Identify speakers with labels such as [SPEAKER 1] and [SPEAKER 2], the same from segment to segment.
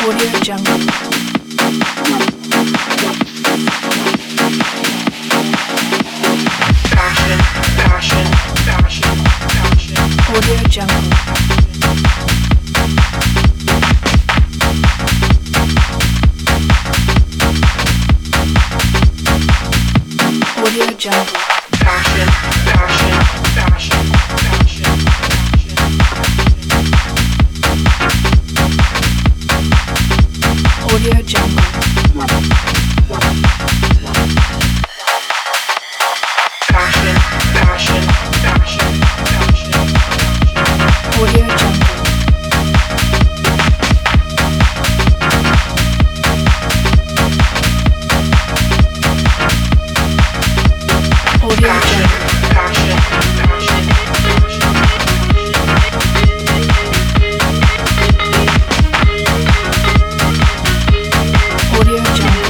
[SPEAKER 1] Audio Jungle.
[SPEAKER 2] Passion, passion, passion, passion.
[SPEAKER 1] Audio Jungle. Audio Jungle.
[SPEAKER 2] Passion, passion, passion, passion, passion.
[SPEAKER 1] Audio Jungle.
[SPEAKER 2] Passion, passion, passion, passion.
[SPEAKER 1] Audio Jungle. Audio
[SPEAKER 2] Passion,
[SPEAKER 1] Jungle.
[SPEAKER 2] passion, passion,
[SPEAKER 1] Audio Jungle.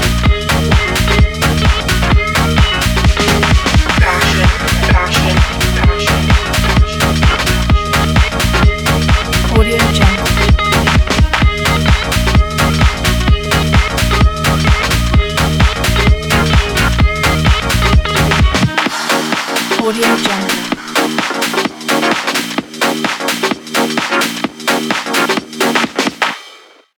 [SPEAKER 2] passion, passion, passion, passion.
[SPEAKER 1] Audio Jungle. Audio Jungle.